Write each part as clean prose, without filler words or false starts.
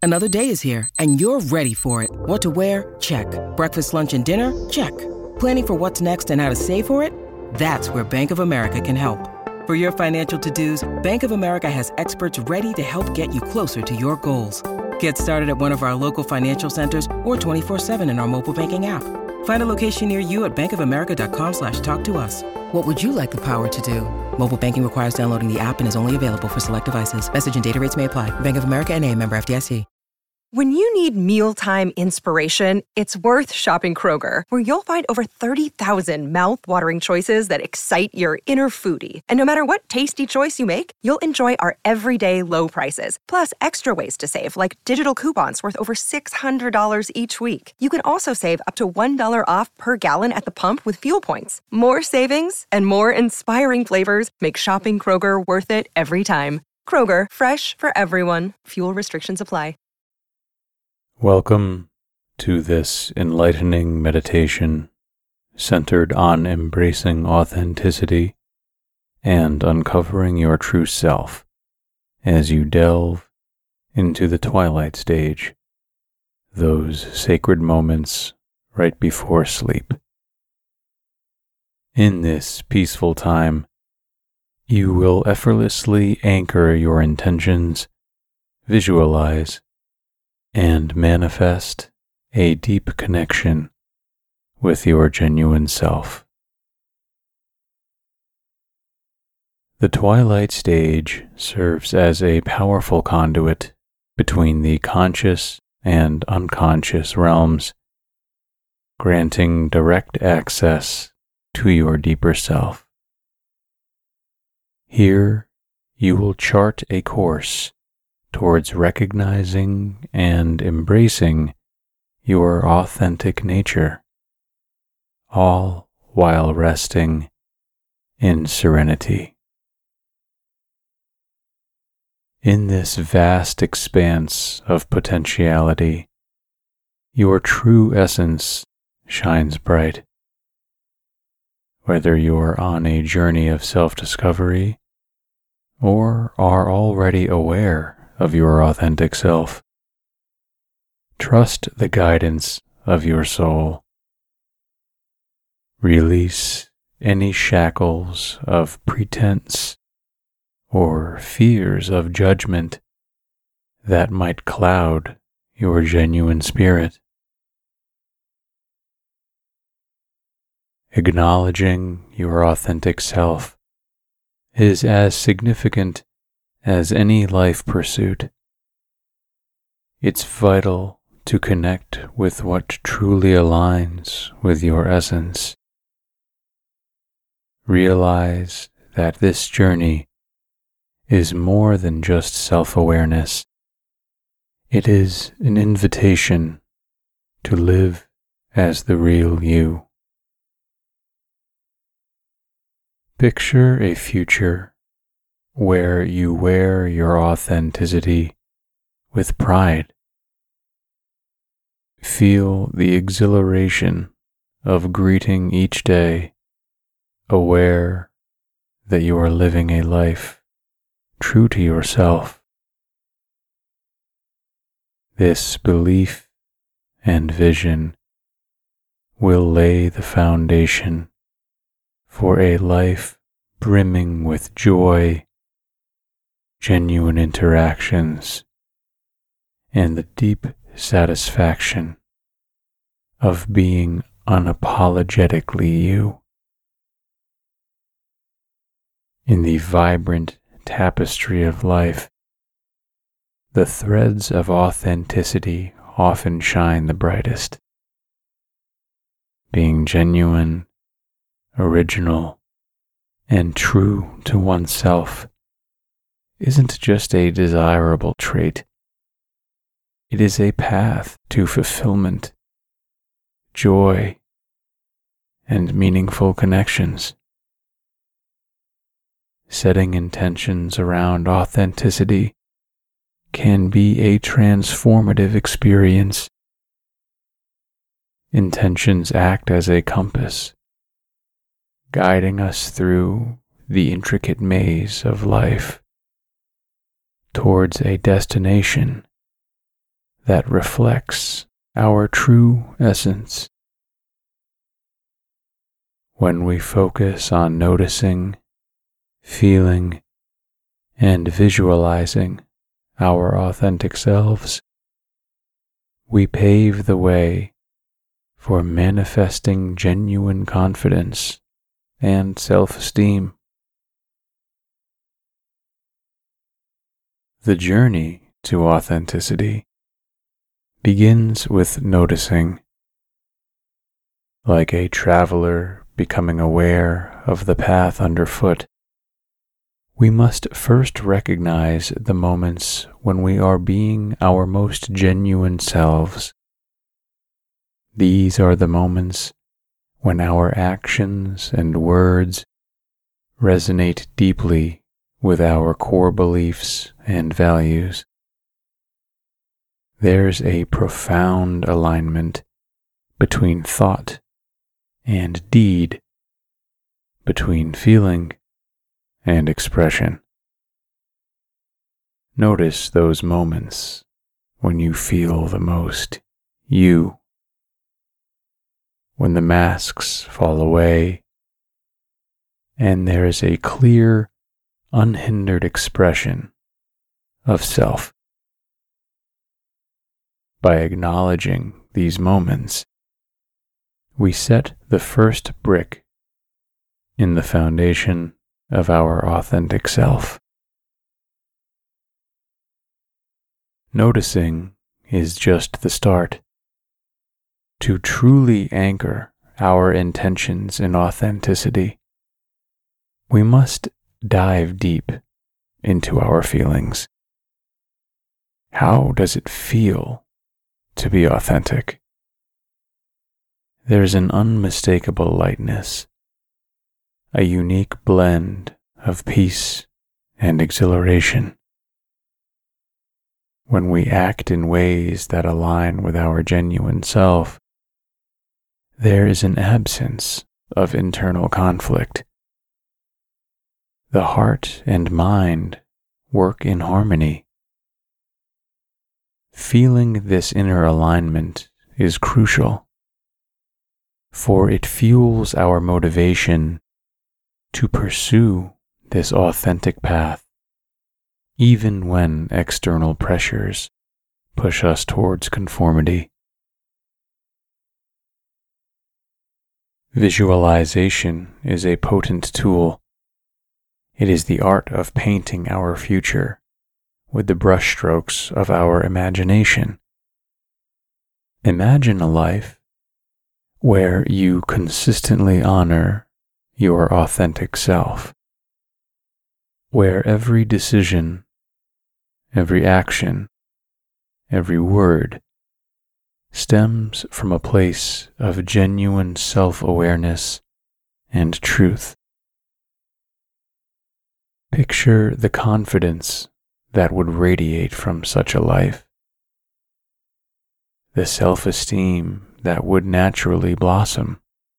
Another day is here, and you're ready for it. What to wear? Check. Breakfast, lunch, and dinner? Check. Planning for what's next and how to save for it? That's where Bank of America can help. For your financial to-dos, Bank of America has experts ready to help get you closer to your goals. Get started at one of our local financial centers or 24/7 in our mobile banking app. Find a location near you at bankofamerica.com/talktous. What would you like the power to do? Mobile banking requires downloading the app and is only available for select devices. Message and data rates may apply. Bank of America N.A., member FDIC. When you need mealtime inspiration, it's worth shopping Kroger, where you'll find over 30,000 mouth-watering choices that excite your inner foodie. And no matter what tasty choice you make, you'll enjoy our everyday low prices, plus extra ways to save, like digital coupons worth over $600 each week. You can also save up to $1 off per gallon at the pump with fuel points. More savings and more inspiring flavors make shopping Kroger worth it every time. Kroger, fresh for everyone. Fuel restrictions apply. Welcome to this enlightening meditation centered on embracing authenticity and uncovering your true self as you delve into the twilight stage, those sacred moments right before sleep. In this peaceful time, you will effortlessly anchor your intentions, visualize, and manifest a deep connection with your genuine self. The twilight stage serves as a powerful conduit between the conscious and unconscious realms, granting direct access to your deeper self. Here, you will chart a course towards recognizing and embracing your authentic nature, all while resting in serenity. In this vast expanse of potentiality, your true essence shines bright. Whether you're on a journey of self-discovery or are already aware of your authentic self, trust the guidance of your soul. Release any shackles of pretense or fears of judgment that might cloud your genuine spirit. Acknowledging your authentic self is as significant as any life pursuit. It's vital to connect with what truly aligns with your essence. Realize that this journey is more than just self-awareness. It is an invitation to live as the real you. Picture a future where you wear your authenticity with pride. Feel the exhilaration of greeting each day, aware that you are living a life true to yourself. This belief and vision will lay the foundation for a life brimming with joy, genuine interactions, and the deep satisfaction of being unapologetically you. In the vibrant tapestry of life, the threads of authenticity often shine the brightest. Being genuine, original, and true to oneself isn't just a desirable trait. It is a path to fulfillment, joy, and meaningful connections. Setting intentions around authenticity can be a transformative experience. Intentions act as a compass, guiding us through the intricate maze of life towards a destination that reflects our true essence. When we focus on noticing, feeling, and visualizing our authentic selves, we pave the way for manifesting genuine confidence and self-esteem. The journey to authenticity begins with noticing. Like a traveler becoming aware of the path underfoot, we must first recognize the moments when we are being our most genuine selves. These are the moments when our actions and words resonate deeply with our core beliefs and values. There's a profound alignment between thought and deed, between feeling and expression. Notice those moments when you feel the most you, when the masks fall away and there is a clear, unhindered expression of self. By acknowledging these moments, we set the first brick in the foundation of our authentic self. Noticing is just the start. To truly anchor our intentions in authenticity, we must dive deep into our feelings. How does it feel to be authentic? There's an unmistakable lightness, a unique blend of peace and exhilaration. When we act in ways that align with our genuine self, there is an absence of internal conflict. The heart and mind work in harmony. Feeling this inner alignment is crucial, for it fuels our motivation to pursue this authentic path, even when external pressures push us towards conformity. Visualization is a potent tool. It is the art of painting our future with the brushstrokes of our imagination. Imagine a life where you consistently honor your authentic self, where every decision, every action, every word stems from a place of genuine self-awareness and truth. Picture the confidence that would radiate from such a life, the self-esteem that would naturally blossom.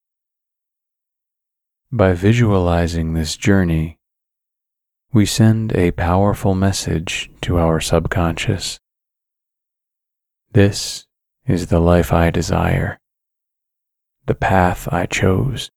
By visualizing this journey, we send a powerful message to our subconscious. This is the life I desire, the path I chose.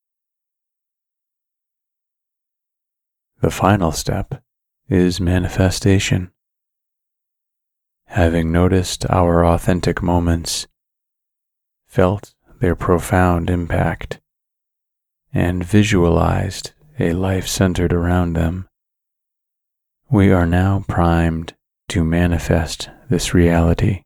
The final step is manifestation. Having noticed our authentic moments, felt their profound impact, and visualized a life centered around them, we are now primed to manifest this reality.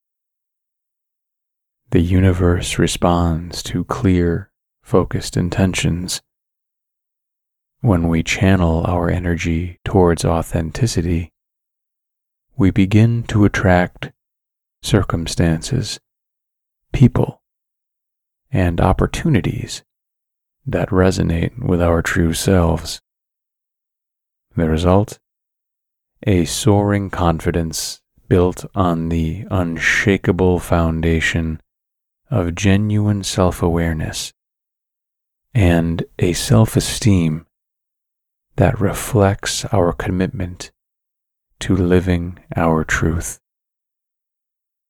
The universe responds to clear, focused intentions. When we channel our energy towards authenticity, we begin to attract circumstances, people, and opportunities that resonate with our true selves. The result? A soaring confidence built on the unshakable foundation of genuine self-awareness and a self-esteem that reflects our commitment to living our truth.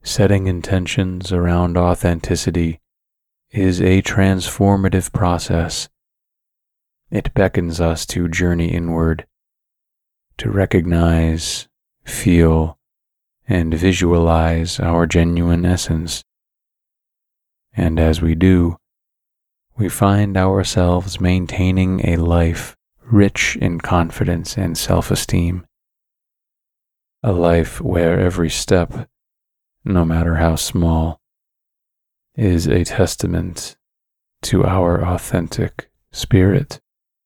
Setting intentions around authenticity is a transformative process. It beckons us to journey inward, to recognize, feel, and visualize our genuine essence. And as we do, we find ourselves maintaining a life rich in confidence and self-esteem. A life where every step, no matter how small, is a testament to our authentic spirit.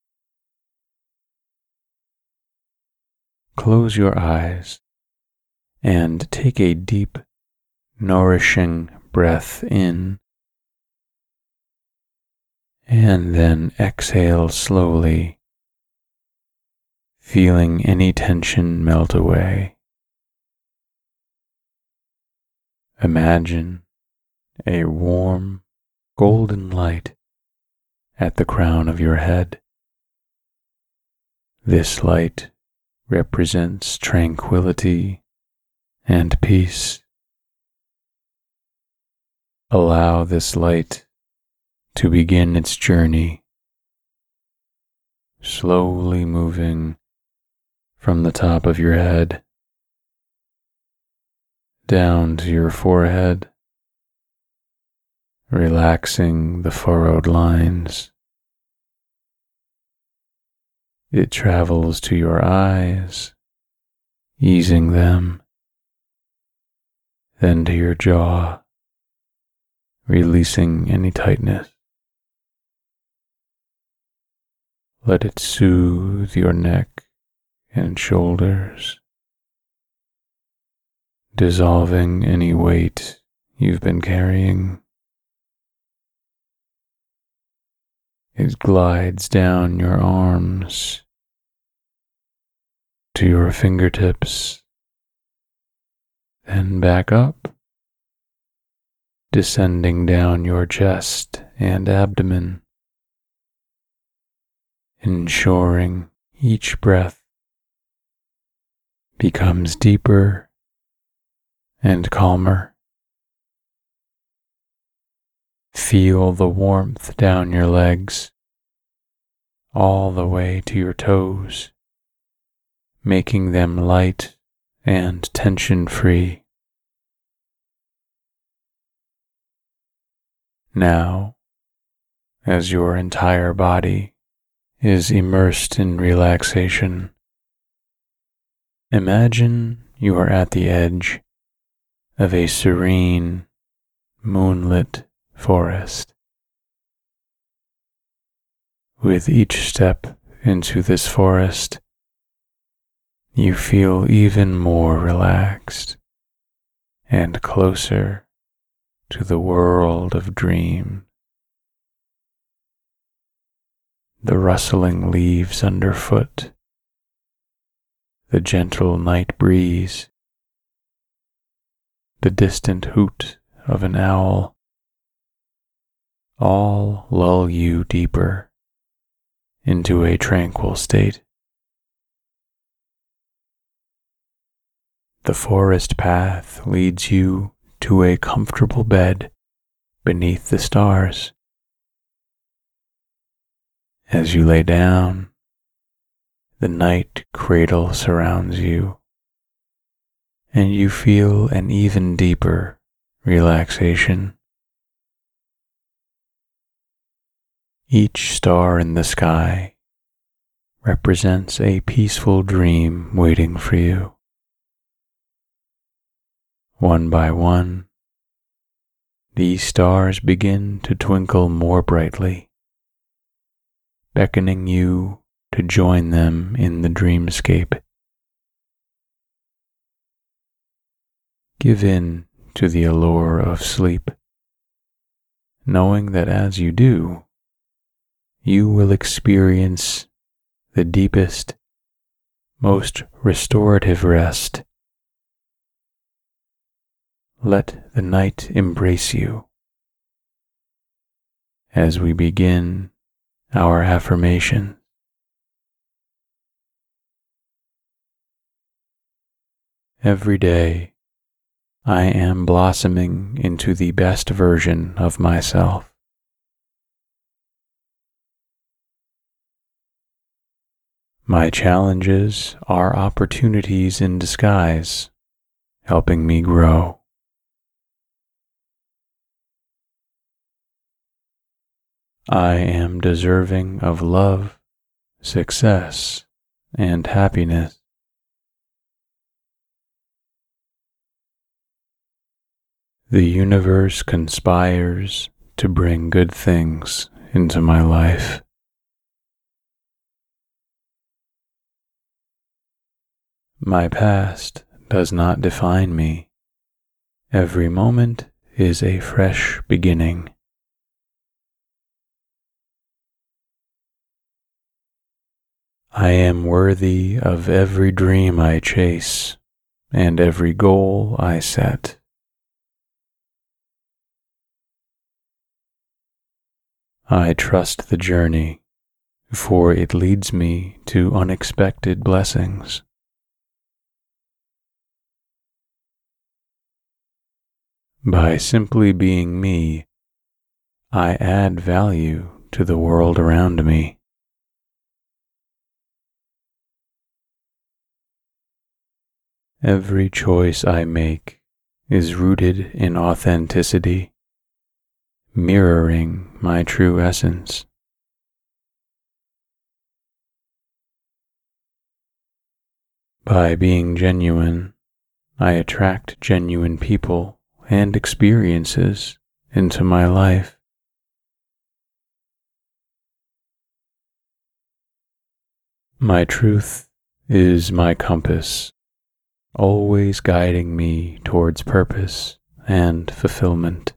Close your eyes and take a deep, nourishing breath in, and then exhale slowly, feeling any tension melt away. Imagine a warm, golden light at the crown of your head. This light represents tranquility and peace. Allow this light to begin its journey, slowly moving from the top of your head down to your forehead, relaxing the furrowed lines. It travels to your eyes, easing them, then to your jaw, releasing any tightness. Let it soothe your neck and shoulders, dissolving any weight you've been carrying. It glides down your arms to your fingertips, then back up, descending down your chest and abdomen, ensuring each breath becomes deeper and calmer. Feel the warmth down your legs, all the way to your toes, making them light and tension-free. Now, as your entire body is immersed in relaxation, imagine you are at the edge of a serene, moonlit forest. With each step into this forest, you feel even more relaxed and closer to the world of dreams. The rustling leaves underfoot, the gentle night breeze, the distant hoot of an owl, all lull you deeper into a tranquil state. The forest path leads you to a comfortable bed beneath the stars. As you lay down, the night cradle surrounds you, and you feel an even deeper relaxation. Each star in the sky represents a peaceful dream waiting for you. One by one, these stars begin to twinkle more brightly, beckoning you to join them in the dreamscape. Give in to the allure of sleep, knowing that as you do, you will experience the deepest, most restorative rest. Let the night embrace you. As we begin our affirmation, every day I am blossoming into the best version of myself. My challenges are opportunities in disguise, helping me grow. I am deserving of love, success, and happiness. The universe conspires to bring good things into my life. My past does not define me. Every moment is a fresh beginning. I am worthy of every dream I chase and every goal I set. I trust the journey, for it leads me to unexpected blessings. By simply being me, I add value to the world around me. Every choice I make is rooted in authenticity, mirroring my true essence. By being genuine, I attract genuine people and experiences into my life. My truth is my compass, always guiding me towards purpose and fulfillment.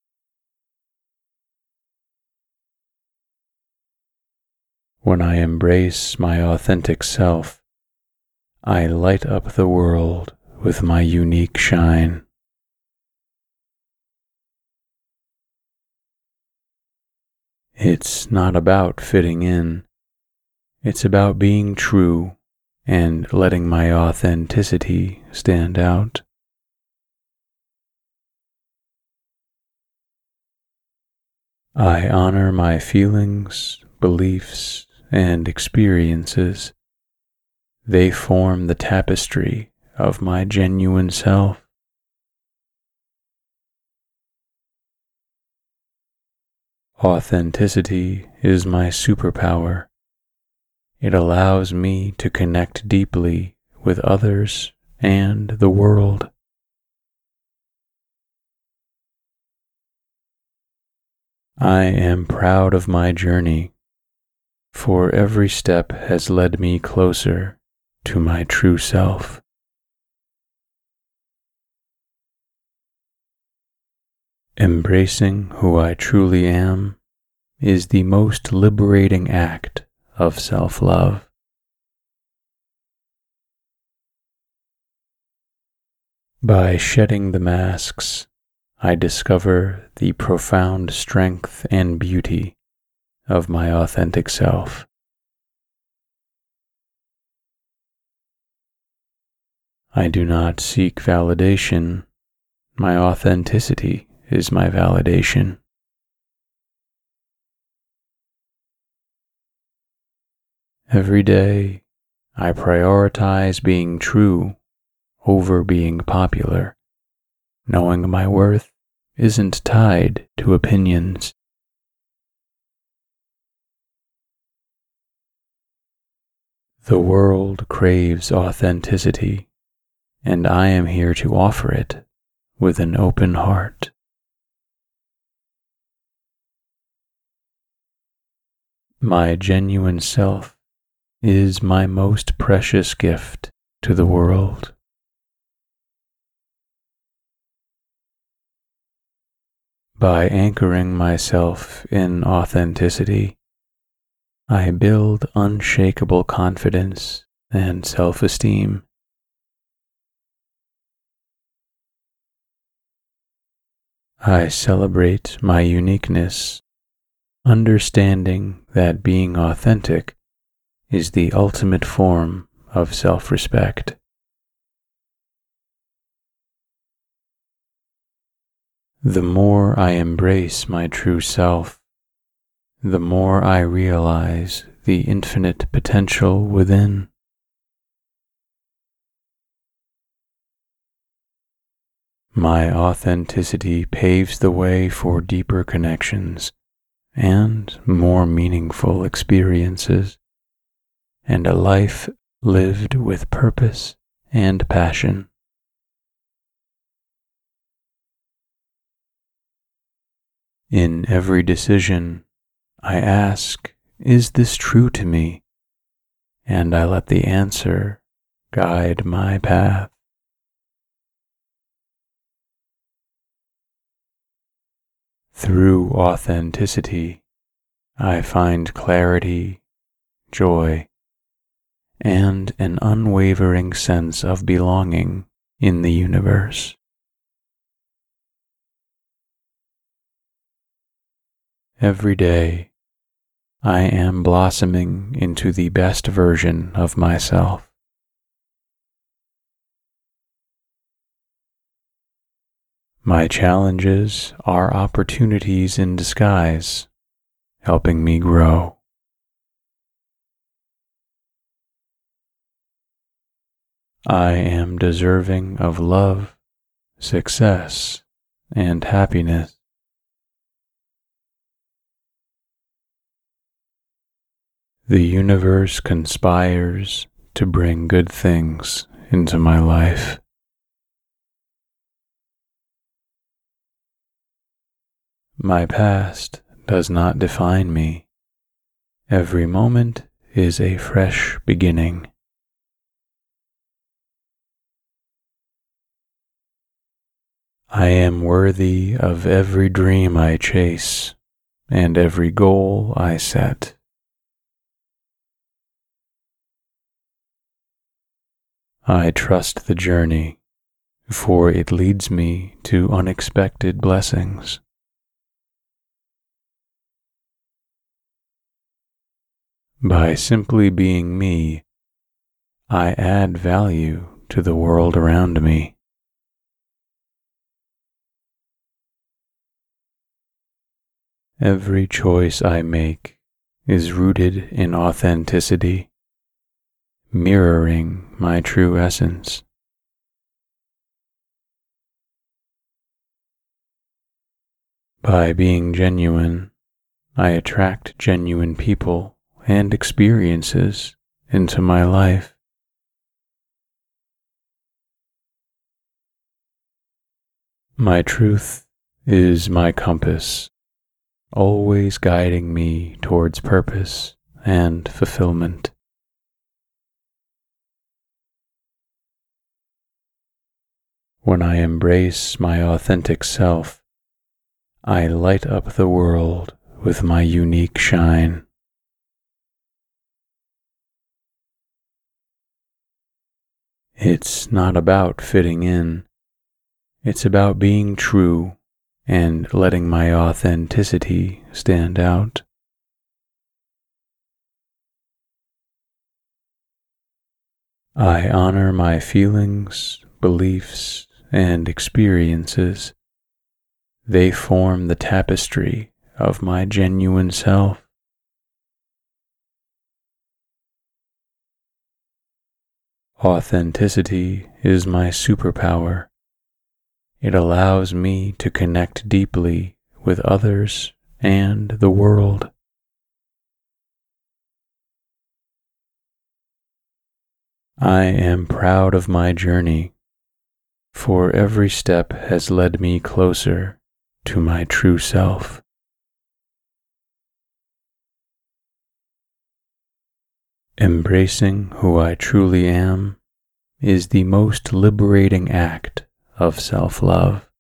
When I embrace my authentic self, I light up the world with my unique shine. It's not about fitting in. It's about being true and letting my authenticity stand out. I honor my feelings, beliefs, and experiences. They form the tapestry of my genuine self. Authenticity is my superpower. It allows me to connect deeply with others and the world. I am proud of my journey, for every step has led me closer to my true self. Embracing who I truly am is the most liberating act of self-love. By shedding the masks, I discover the profound strength and beauty of my authentic self. I do not seek validation. My authenticity is my validation. Every day, I prioritize being true over being popular, knowing my worth isn't tied to opinions. The world craves authenticity, and I am here to offer it with an open heart. My genuine self is my most precious gift to the world. By anchoring myself in authenticity, I build unshakable confidence and self-esteem. I celebrate my uniqueness, understanding that being authentic is the ultimate form of self-respect. The more I embrace my true self, the more I realize the infinite potential within. My authenticity paves the way for deeper connections and more meaningful experiences, and a life lived with purpose and passion. In every decision, I ask, is this true to me? And I let the answer guide my path. Through authenticity, I find clarity, joy, and an unwavering sense of belonging in the universe. Every day, I am blossoming into the best version of myself. My challenges are opportunities in disguise, helping me grow. I am deserving of love, success, and happiness. The universe conspires to bring good things into my life. My past does not define me. Every moment is a fresh beginning. I am worthy of every dream I chase and every goal I set. I trust the journey, for it leads me to unexpected blessings. By simply being me, I add value to the world around me. Every choice I make is rooted in authenticity, mirroring my true essence. By being genuine, I attract genuine people and experiences into my life. My truth is my compass, always guiding me towards purpose and fulfillment. When I embrace my authentic self, I light up the world with my unique shine. It's not about fitting in. It's about being true and letting my authenticity stand out. I honor my feelings, beliefs, and experiences. They form the tapestry of my genuine self. Authenticity is my superpower. It allows me to connect deeply with others and the world. I am proud of my journey, for every step has led me closer to my true self. Embracing who I truly am is the most liberating act of self-love.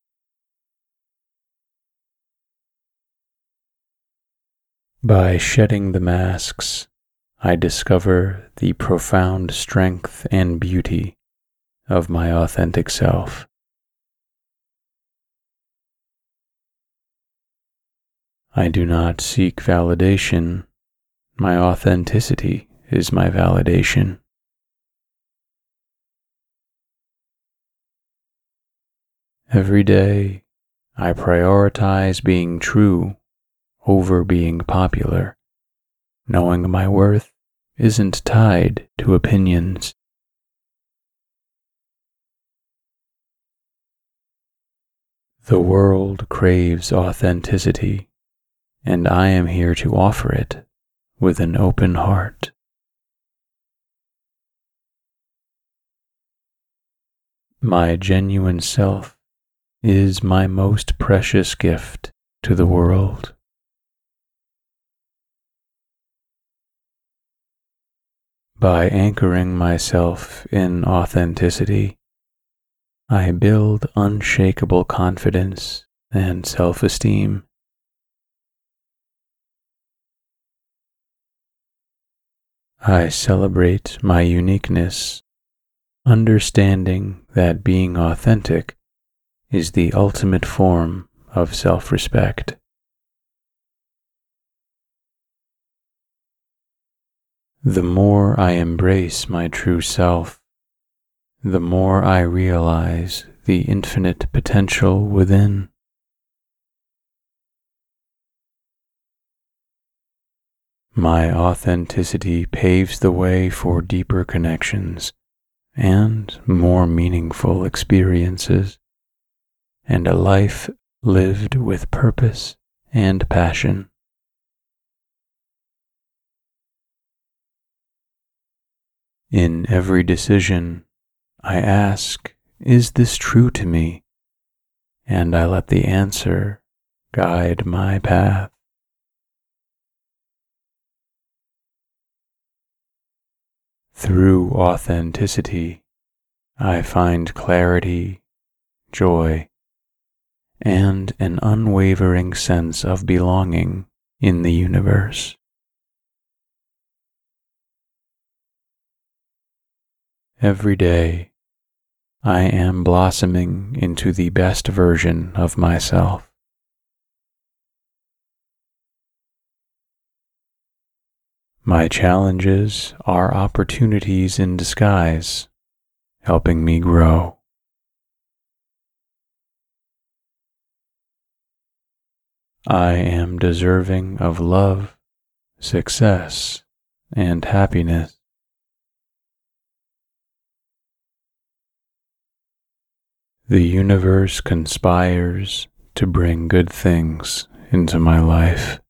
By shedding the masks, I discover the profound strength and beauty of my authentic self. I do not seek validation. My authenticity is my validation. Every day, I prioritize being true over being popular, knowing my worth isn't tied to opinions. The world craves authenticity, and I am here to offer it with an open heart. My genuine self is my most precious gift to the world. By anchoring myself in authenticity, I build unshakable confidence and self-esteem. I celebrate my uniqueness, understanding that being authentic is the ultimate form of self-respect. The more I embrace my true self, the more I realize the infinite potential within. My authenticity paves the way for deeper connections and more meaningful experiences, and a life lived with purpose and passion. In every decision, I ask, is this true to me? And I let the answer guide my path. Through authenticity, I find clarity, joy, and an unwavering sense of belonging in the universe. Every day, I am blossoming into the best version of myself. My challenges are opportunities in disguise, helping me grow. I am deserving of love, success, and happiness. The universe conspires to bring good things into my life.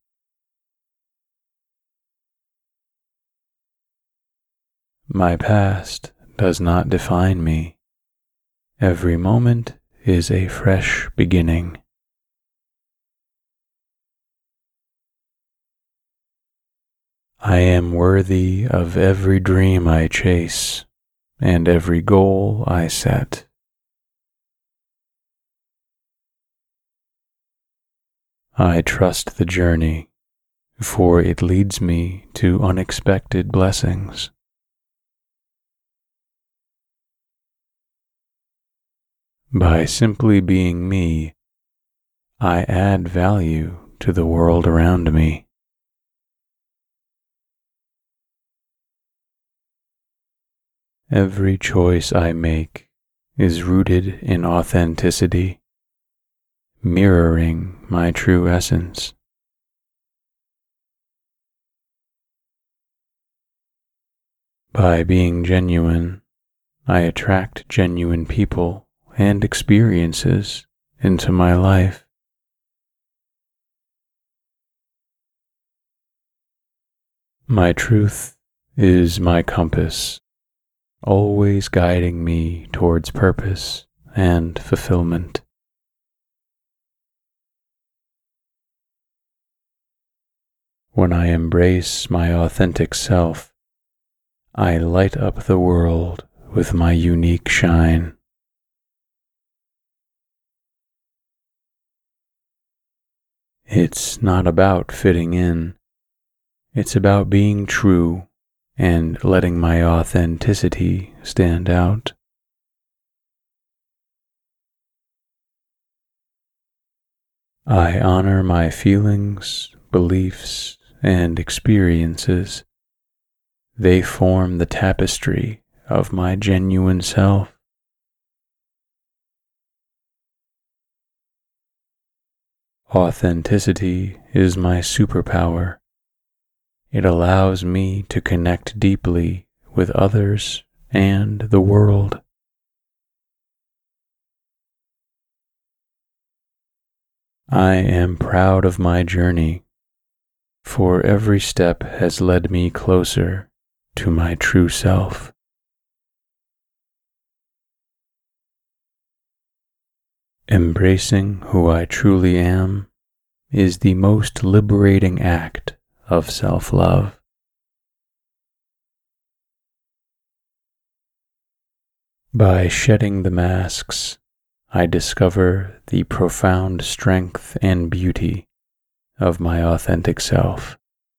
My past does not define me. Every moment is a fresh beginning. I am worthy of every dream I chase and every goal I set. I trust the journey, for it leads me to unexpected blessings. By simply being me, I add value to the world around me. Every choice I make is rooted in authenticity, mirroring my true essence. By being genuine, I attract genuine people and experiences into my life. My truth is my compass, always guiding me towards purpose and fulfillment. When I embrace my authentic self, I light up the world with my unique shine. It's not about fitting in. It's about being true and letting my authenticity stand out. I honor my feelings, beliefs, and experiences. They form the tapestry of my genuine self. Authenticity is my superpower. It allows me to connect deeply with others and the world. I am proud of my journey, for every step has led me closer to my true self. Embracing who I truly am is the most liberating act of self-love. By shedding the masks, I discover the profound strength and beauty of my authentic self.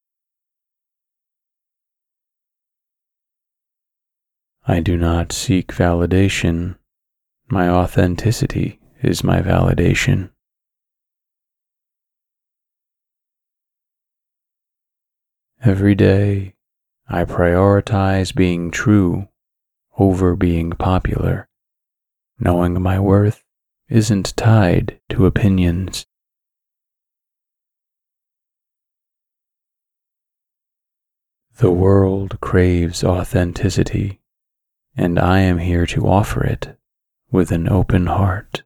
I do not seek validation. My authenticity is my validation. Every day, I prioritize being true over being popular, knowing my worth isn't tied to opinions. The world craves authenticity, and I am here to offer it with an open heart.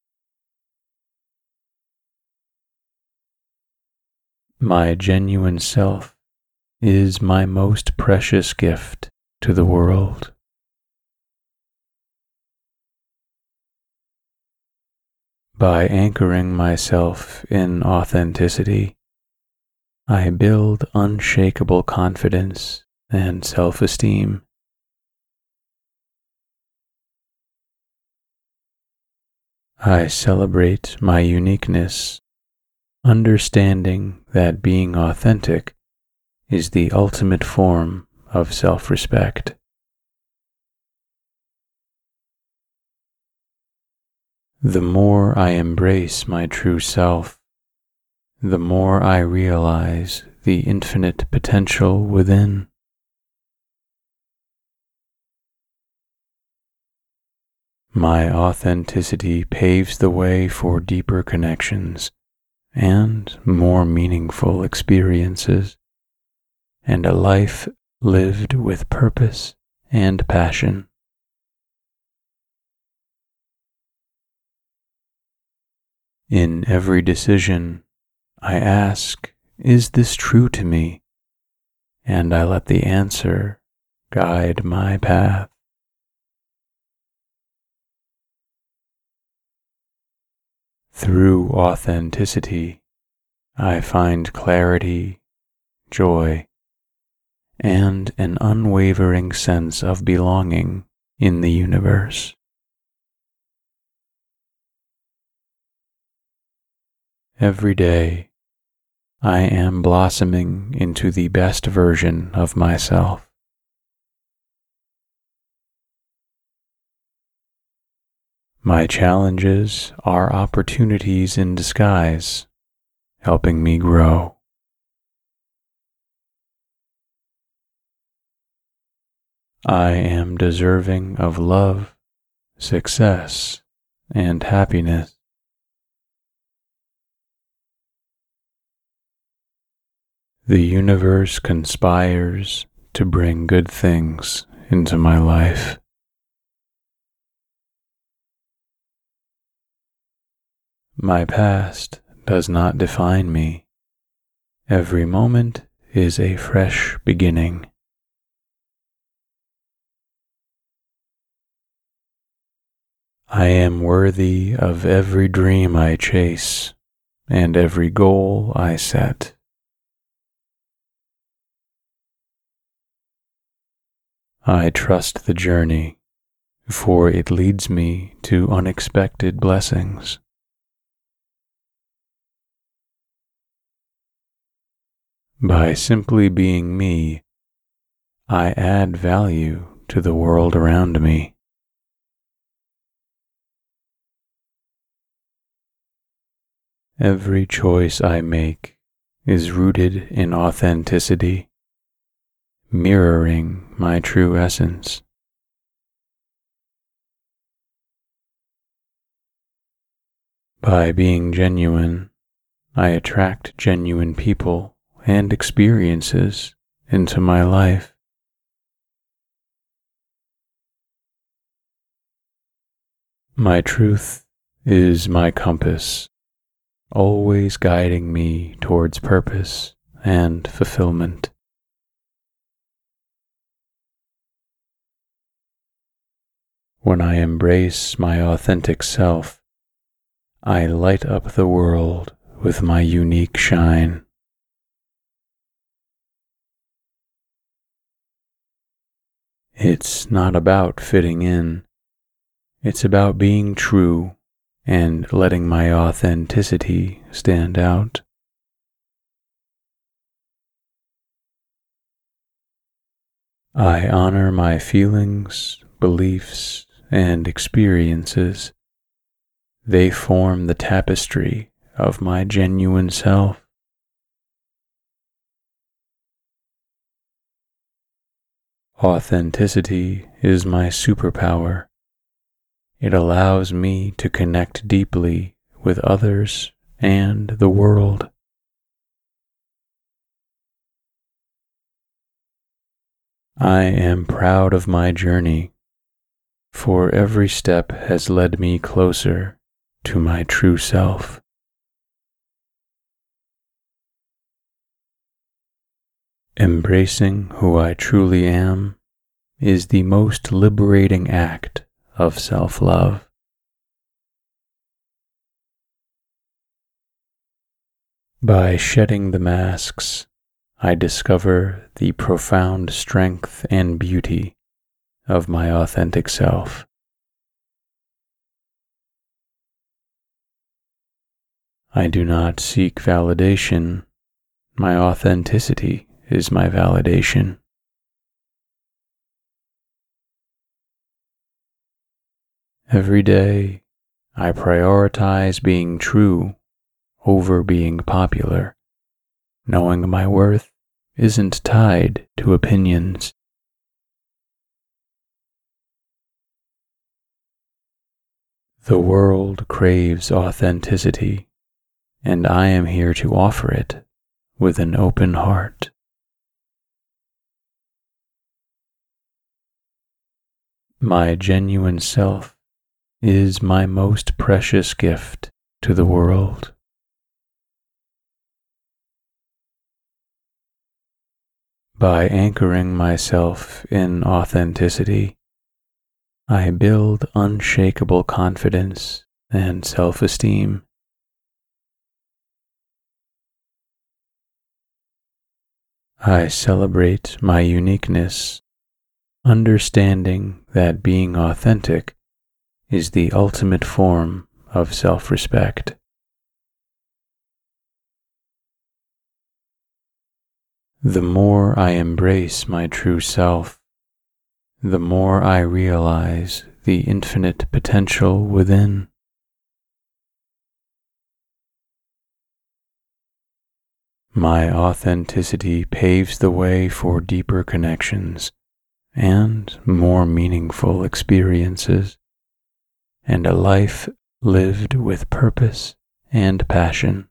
My genuine self is my most precious gift to the world. By anchoring myself in authenticity, I build unshakable confidence and self-esteem. I celebrate my uniqueness, understanding that being authentic is the ultimate form of self-respect. The more I embrace my true self, the more I realize the infinite potential within. My authenticity paves the way for deeper connections and more meaningful experiences, and a life lived with purpose and passion. In every decision, I ask, is this true to me? And I let the answer guide my path. Through authenticity, I find clarity, joy, and an unwavering sense of belonging in the universe. Every day, I am blossoming into the best version of myself. My challenges are opportunities in disguise, helping me grow. I am deserving of love, success, and happiness. The universe conspires to bring good things into my life. My past does not define me. Every moment is a fresh beginning. I am worthy of every dream I chase and every goal I set. I trust the journey, for it leads me to unexpected blessings. By simply being me, I add value to the world around me. Every choice I make is rooted in authenticity, mirroring my true essence. By being genuine, I attract genuine people and experiences into my life. My truth is my compass, always guiding me towards purpose and fulfillment. When I embrace my authentic self, I light up the world with my unique shine. It's not about fitting in. It's about being true and letting my authenticity stand out. I honor my feelings, beliefs, and experiences. They form the tapestry of my genuine self. Authenticity is my superpower. It allows me to connect deeply with others and the world. I am proud of my journey, for every step has led me closer to my true self. Embracing who I truly am is the most liberating act of self-love. By shedding the masks, I discover the profound strength and beauty of my authentic self. I do not seek validation. My authenticity is my validation. Every day, I prioritize being true over being popular, knowing my worth isn't tied to opinions. The world craves authenticity, and I am here to offer it with an open heart. My genuine self is my most precious gift to the world. By anchoring myself in authenticity, I build unshakable confidence and self-esteem. I celebrate my uniqueness, understanding that being authentic is the ultimate form of self-respect. The more I embrace my true self, the more I realize the infinite potential within. My authenticity paves the way for deeper connections and more meaningful experiences, and a life lived with purpose and passion.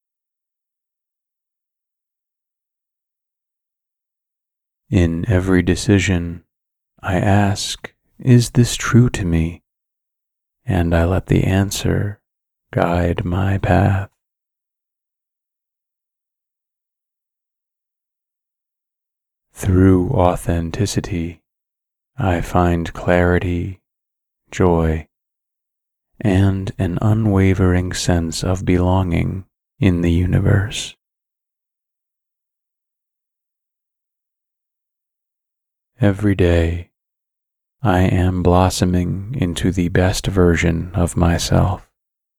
In every decision, I ask, is this true to me? And I let the answer guide my path. Through authenticity, I find clarity, joy, and an unwavering sense of belonging in the universe. Every day, I am blossoming into the best version of myself.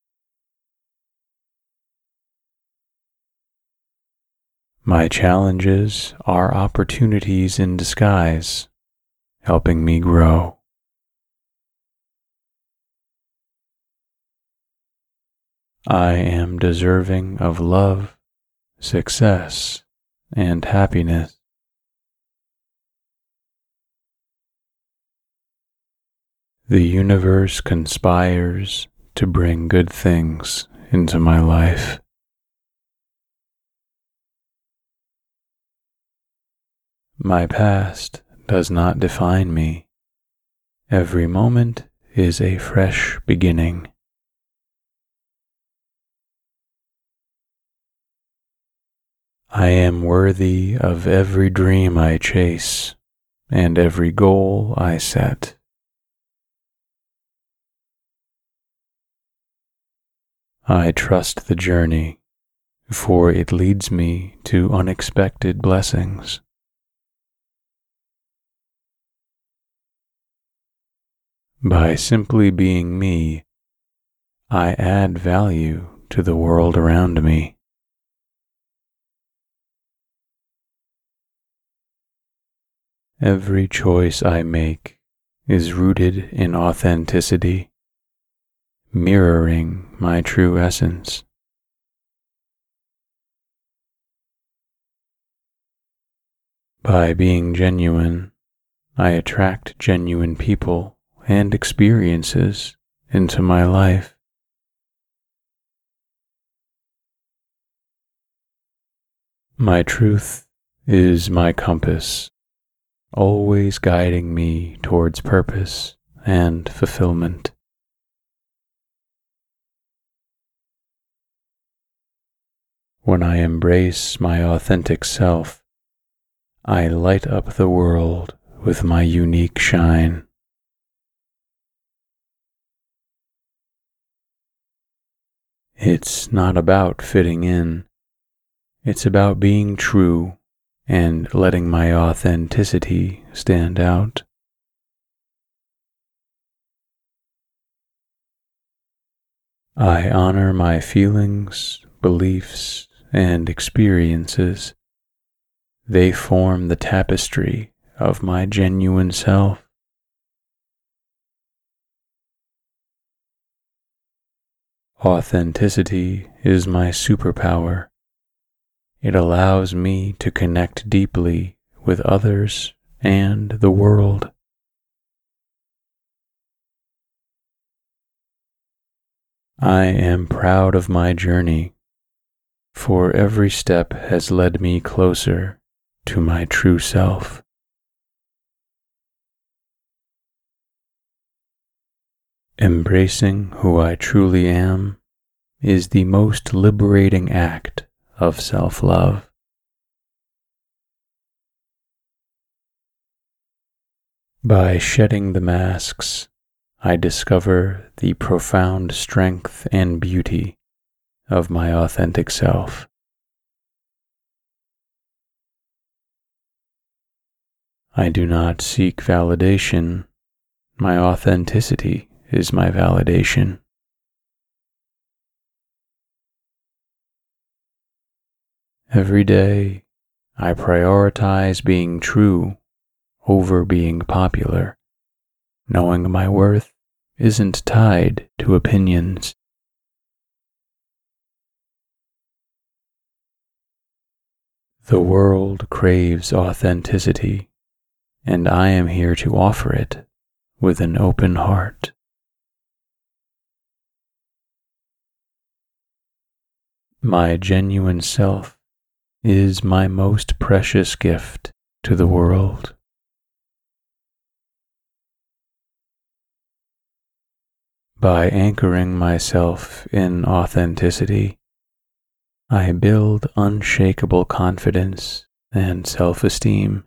My challenges are opportunities in disguise, helping me grow. I am deserving of love, success, and happiness. The universe conspires to bring good things into my life. My past does not define me. Every moment is a fresh beginning. I am worthy of every dream I chase and every goal I set. I trust the journey, for it leads me to unexpected blessings. By simply being me, I add value to the world around me. Every choice I make is rooted in authenticity, mirroring my true essence. By being genuine, I attract genuine people and experiences into my life. My truth is my compass, always guiding me towards purpose and fulfillment. When I embrace my authentic self, I light up the world with my unique shine. It's not about fitting in. It's about being true and letting my authenticity stand out. I honor my feelings, beliefs, and experiences. They form the tapestry of my genuine self. Authenticity is my superpower. It allows me to connect deeply with others and the world. I am proud of my journey, for every step has led me closer to my true self. Embracing who I truly am is the most liberating act of self-love. By shedding the masks, I discover the profound strength and beauty of my authentic self. I do not seek validation. My authenticity is my validation. Every day, I prioritize being true over being popular, knowing my worth isn't tied to opinions. The world craves authenticity, and I am here to offer it with an open heart. My genuine self is my most precious gift to the world. By anchoring myself in authenticity, I build unshakable confidence and self-esteem.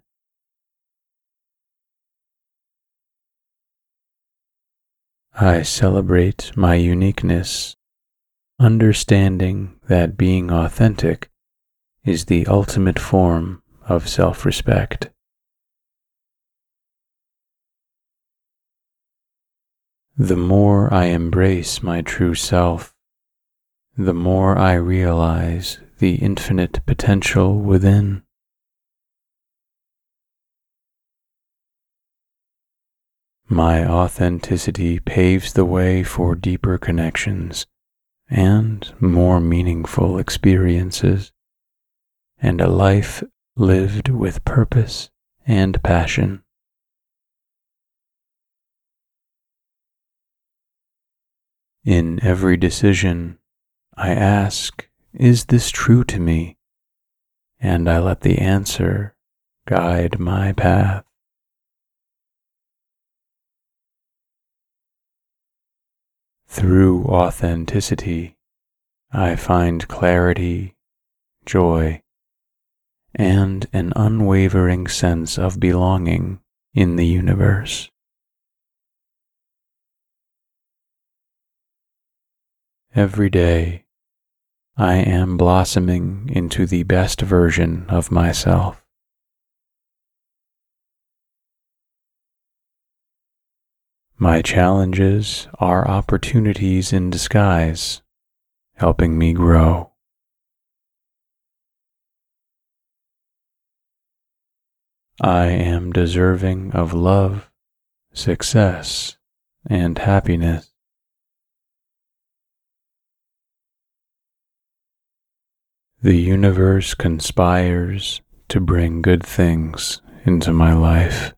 I celebrate my uniqueness, understanding that being authentic is the ultimate form of self-respect. The more I embrace my true self, the more I realize the infinite potential within. My authenticity paves the way for deeper connections and more meaningful experiences, and a life lived with purpose and passion. In every decision, I ask, is this true to me? And I let the answer guide my path. Through authenticity, I find clarity, joy, and an unwavering sense of belonging in the universe. Every day, I am blossoming into the best version of myself. My challenges are opportunities in disguise, helping me grow. I am deserving of love, success, and happiness. The universe conspires to bring good things into my life.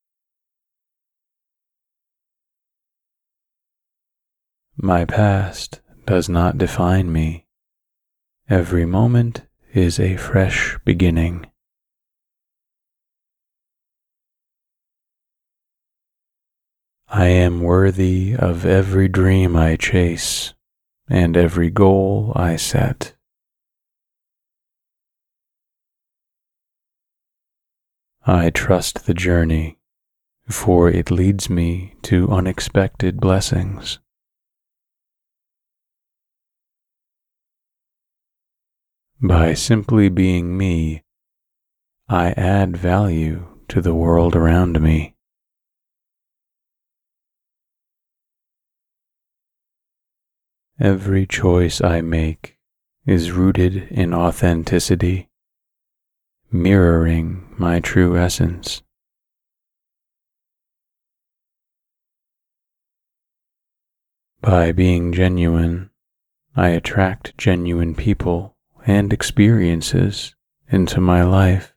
My past does not define me. Every moment is a fresh beginning. I am worthy of every dream I chase and every goal I set. I trust the journey, for it leads me to unexpected blessings. By simply being me, I add value to the world around me. Every choice I make is rooted in authenticity, mirroring my true essence. By being genuine, I attract genuine people and experiences into my life.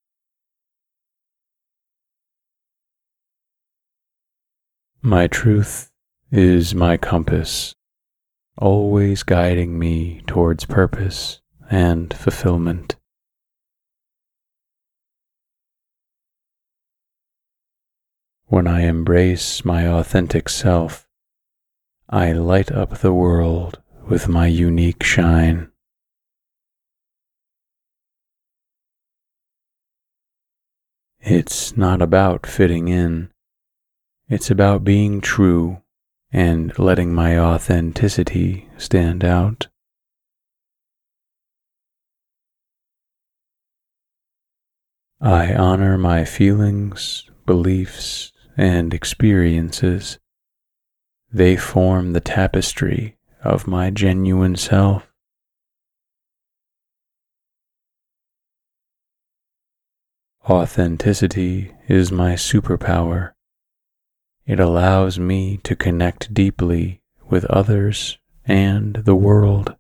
My truth is my compass, always guiding me towards purpose and fulfillment. When I embrace my authentic self, I light up the world with my unique shine. It's not about fitting in. It's about being true and letting my authenticity stand out. I honor my feelings, beliefs, and experiences. They form the tapestry of my genuine self. Authenticity is my superpower. It allows me to connect deeply with others and the world.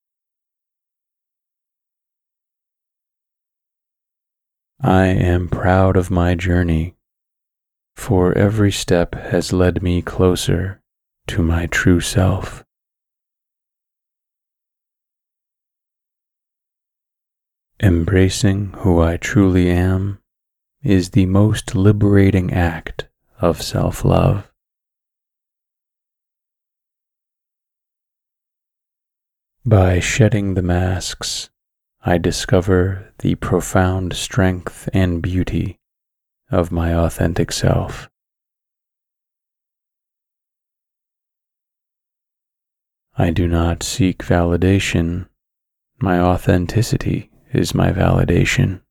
I am proud of my journey, for every step has led me closer to my true self. Embracing who I truly am is the most liberating act of self-love. By shedding the masks, I discover the profound strength and beauty of my authentic self. I do not seek validation. My authenticity is my validation.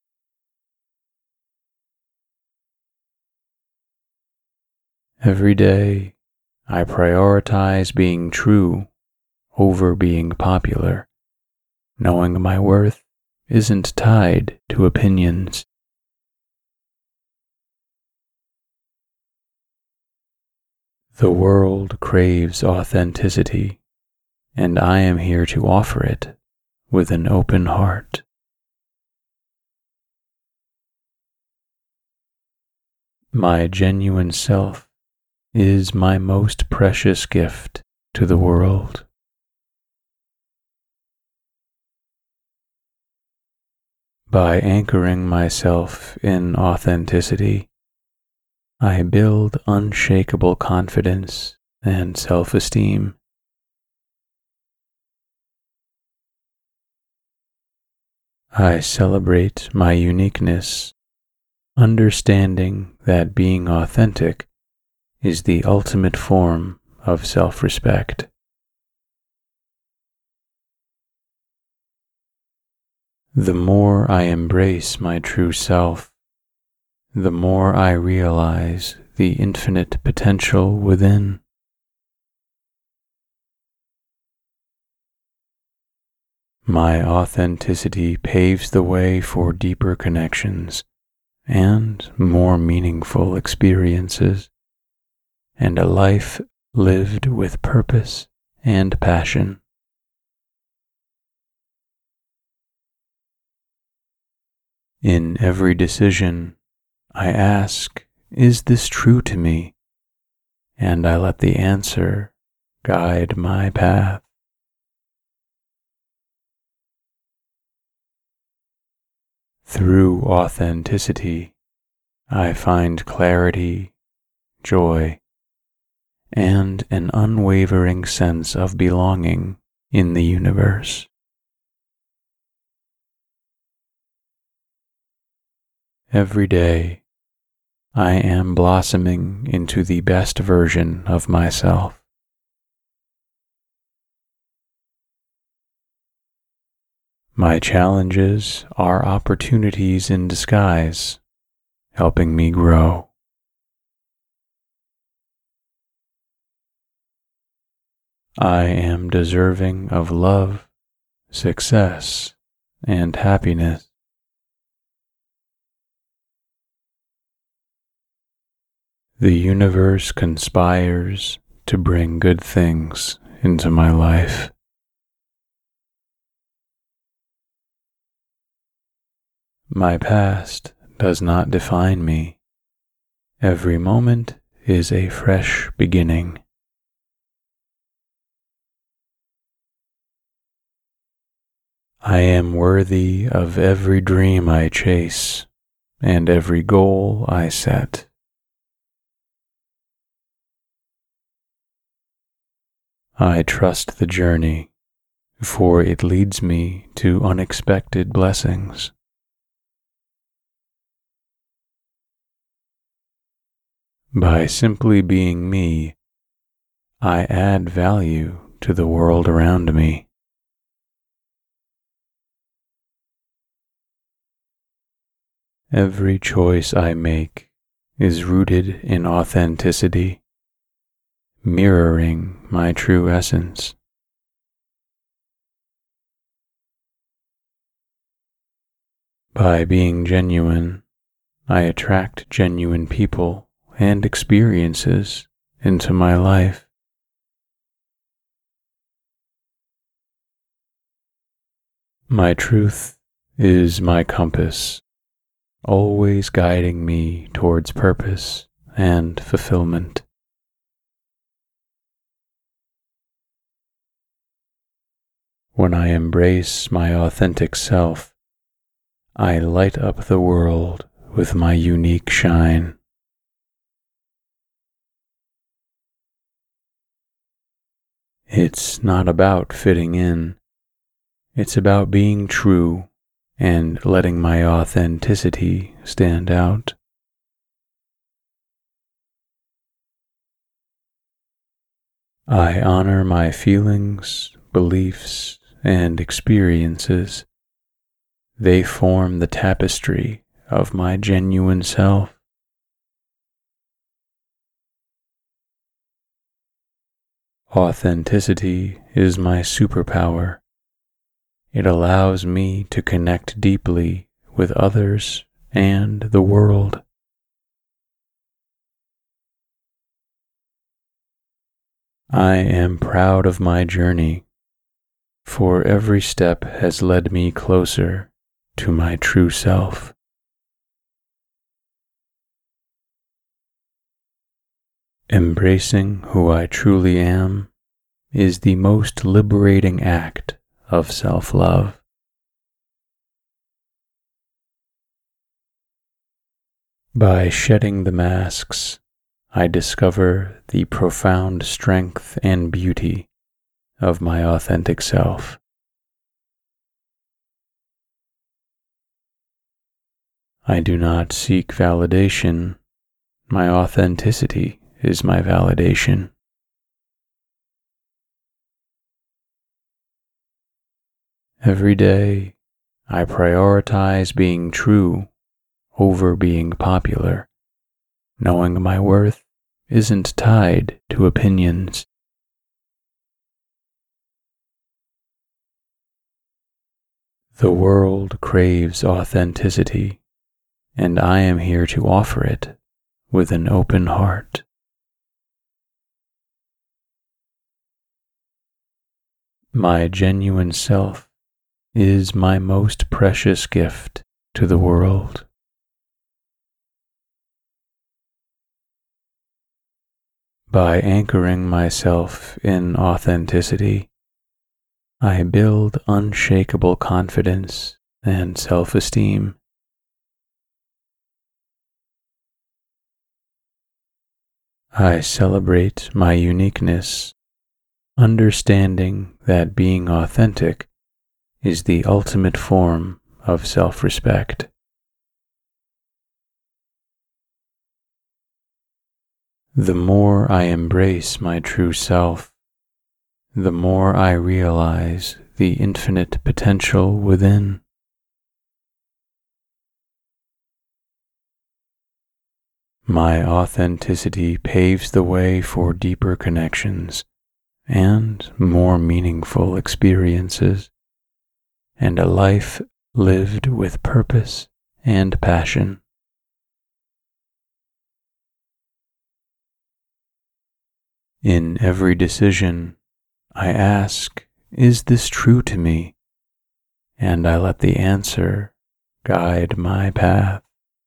Every day, I prioritize being true over being popular, knowing my worth isn't tied to opinions. The world craves authenticity, and I am here to offer it with an open heart. My genuine self is my most precious gift to the world. By anchoring myself in authenticity, I build unshakable confidence and self-esteem. I celebrate my uniqueness, understanding that being authentic is the ultimate form of self-respect. The more I embrace my true self, the more I realize the infinite potential within. My authenticity paves the way for deeper connections and more meaningful experiences, and a life lived with purpose and passion. In every decision, I ask, is this true to me? And I let the answer guide my path. Through authenticity, I find clarity, joy, and an unwavering sense of belonging in the universe. Every day, I am blossoming into the best version of myself. My challenges are opportunities in disguise, helping me grow. I am deserving of love, success, and happiness. The universe conspires to bring good things into my life. My past does not define me. Every moment is a fresh beginning. I am worthy of every dream I chase and every goal I set. I trust the journey, for it leads me to unexpected blessings. By simply being me, I add value to the world around me. Every choice I make is rooted in authenticity, mirroring my true essence. By being genuine, I attract genuine people and experiences into my life. My truth is my compass, always guiding me towards purpose and fulfillment. When I embrace my authentic self, I light up the world with my unique shine. It's not about fitting in. It's about being true and letting my authenticity stand out. I honor my feelings, beliefs, and experiences. They form the tapestry of my genuine self. Authenticity is my superpower. It allows me to connect deeply with others and the world. I am proud of my journey, for every step has led me closer to my true self. Embracing who I truly am is the most liberating act of self-love. By shedding the masks, I discover the profound strength and beauty of my authentic self. I do not seek validation. My authenticity is my validation. Every day, I prioritize being true over being popular, knowing my worth isn't tied to opinions. The world craves authenticity, and I am here to offer it with an open heart. My genuine self is my most precious gift to the world. By anchoring myself in authenticity, I build unshakable confidence and self-esteem. I celebrate my uniqueness, understanding that being authentic is the ultimate form of self-respect. The more I embrace my true self, the more I realize the infinite potential within. My authenticity paves the way for deeper connections and more meaningful experiences, and a life lived with purpose and passion. In every decision, I ask, is this true to me? And I let the answer guide my path.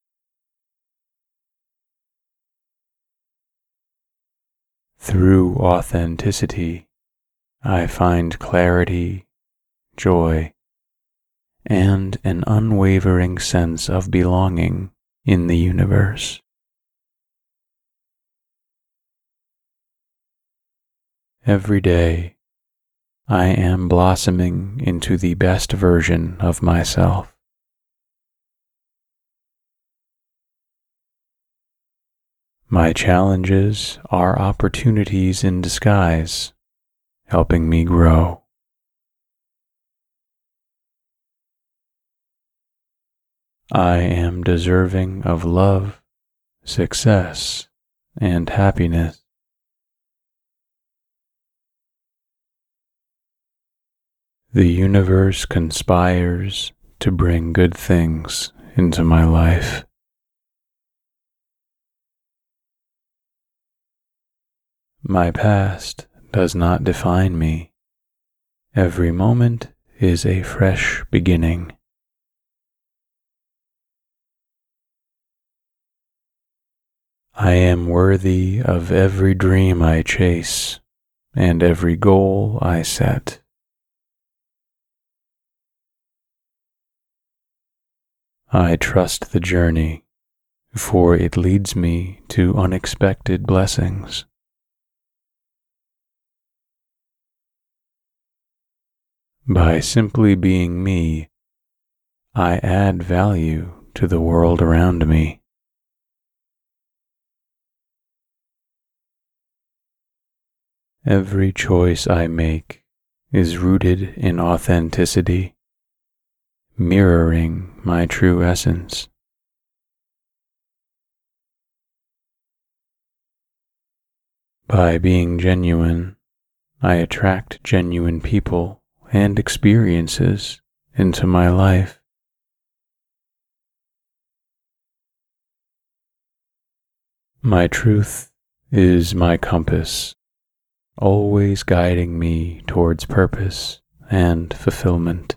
Through authenticity, I find clarity, joy, and an unwavering sense of belonging in the universe. Every day, I am blossoming into the best version of myself. My challenges are opportunities in disguise, helping me grow. I am deserving of love, success, and happiness. The universe conspires to bring good things into my life. My past does not define me. Every moment is a fresh beginning. I am worthy of every dream I chase and every goal I set. I trust the journey, for it leads me to unexpected blessings. By simply being me, I add value to the world around me. Every choice I make is rooted in authenticity, mirroring my true essence. By being genuine, I attract genuine people and experiences into my life. My truth is my compass, always guiding me towards purpose and fulfillment.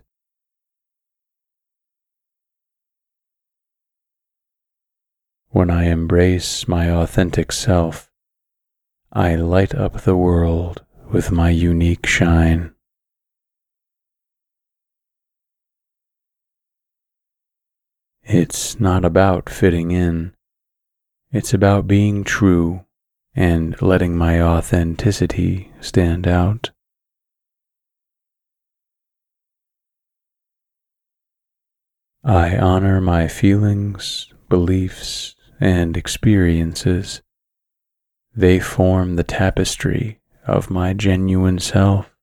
When I embrace my authentic self, I light up the world with my unique shine. It's not about fitting in, It's about being true and letting my authenticity stand out. I honor my feelings, beliefs, and experiences. They form the tapestry of my genuine self.